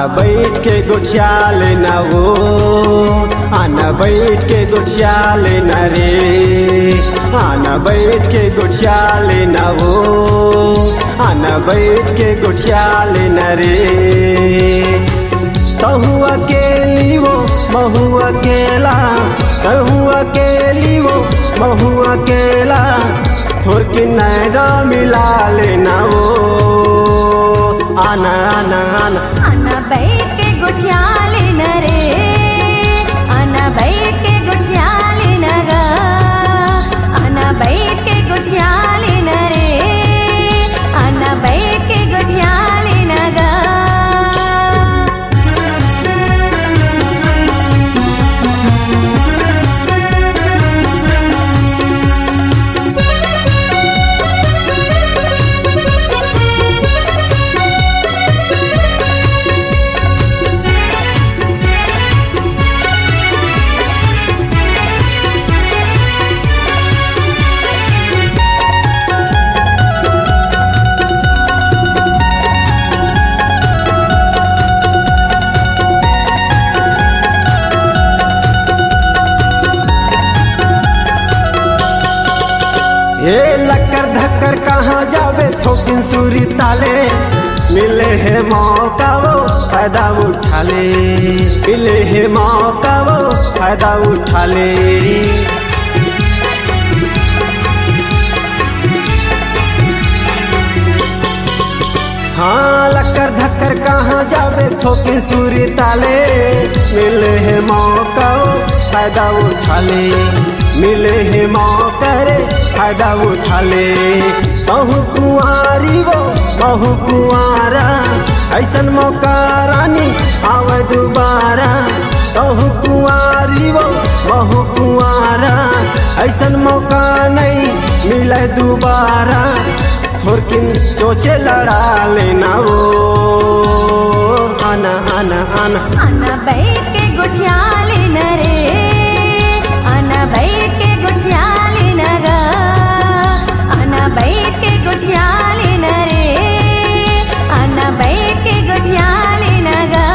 बैठ के गोठिया लेना वो, आना बैठ के गोठिया लेना रे, आना बैठ के गोठिया लेना वो, आना बैठ के गोठिया लेना रे। तहु अकेली वो महू अकेला, तहु अकेली वो महू अकेला, थोड़ के नैना मिला लेना वो, आना आना आना आना बैठ के गोठिया लेना रे, आना बैठ के गोठिया लेना गा, आना बैठ के गोठिया लेना रे, आना बैठ के गोठिया लेना गा। ये लक्कर धक्कर कहाँ जावे थोकिन सूरी ताले, मिले है मौका वो फायदा उठा ले, मिले है मौका वो फायदा उठा ले। हाँ लक्कर धक्कर कहाँ जावे थोकिन सूरी ताले, मिले है मौका वो फायदा उठा ले, मिले है मौका रे फायदा उठा ले। बहु कुंवारी वो बहु कुंवारा, ऐसन मौका रानी आवे दोबारा। बहु कुंवारी वो बहु कुंवारा, ऐसन मौका नहीं मिले दोबारा, थोड़किन चोचे लड़ा लेना वो, आना आना आना आना बैठ के गोठिया लेना रे, आना बैठ के गोठिया लेना गा, आना बैठ के गोठिया लेना रे, आना बैठ के गोठिया लेना गा।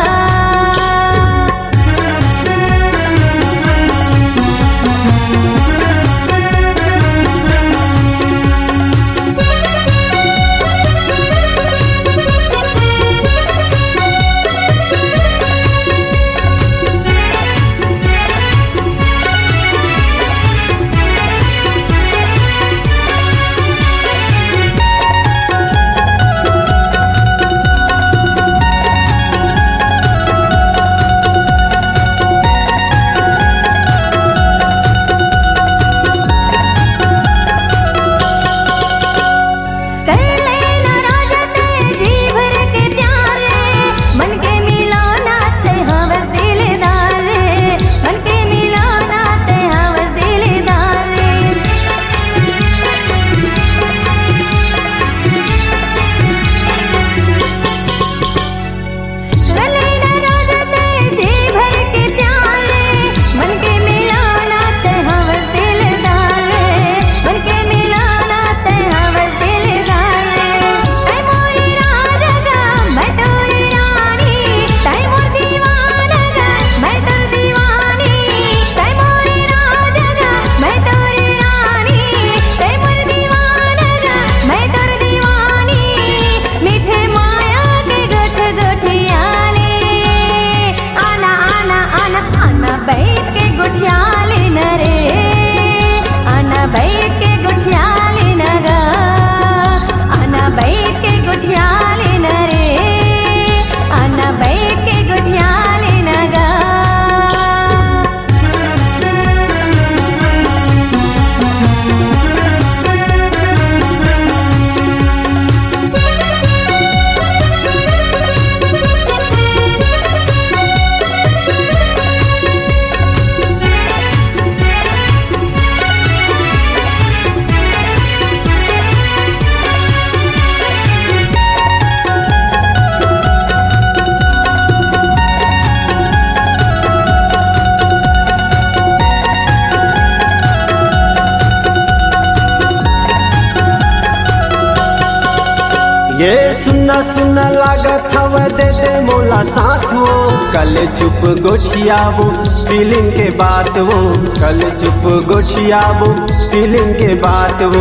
ये सुना सुना लागत हवा दे दे मोला साथ वो कल चुप गोठियाबो फीलिंग के बात वो कल चुप गोठियाबो फीलिंग के बात वो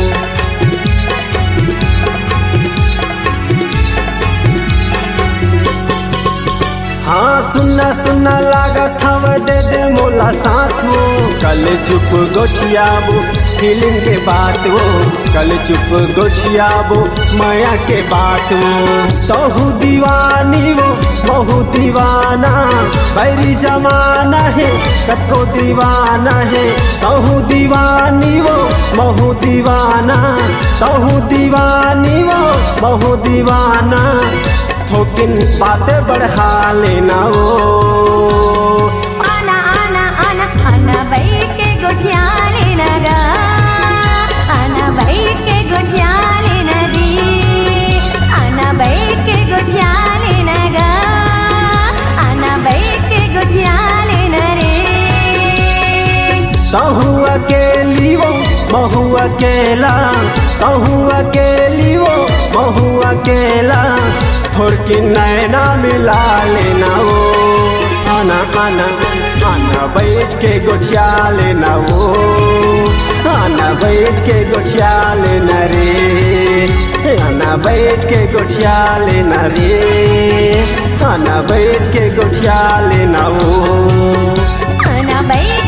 हाँ सुना सुना लागत हवा दे दे मोला साथ वो कल चुप गोठियाबो फीलिंग के बात वो कल चुप गोठियाबो माया के बात वो तहु दीवानी वो बहु दीवाना बैरी जमाना है कतो दीवाना है तहु दीवानी वो बहु दीवाना तहु दीवानी वो बहु दीवाना थोकिन बातें बढ़ा लेना वो आना आना आना आना बैठ के गोठिया लेना गा आना बैठ के गोठिया लेना दी आना बैठ के गोठिया लेना गा आना बैठ के गोठिया लेना रे तहु अकेली वो बहु अकेला तहु अकेली वो बहु अकेला थोड़की नैना मिला लेना वो आना आना आना बैठ के गोठिया लेना वो आना बैठ के गोठिया लेना रे आना बैठ के गोठिया लेना रे आना बैठ के गोठिया लेना वो आना बैठ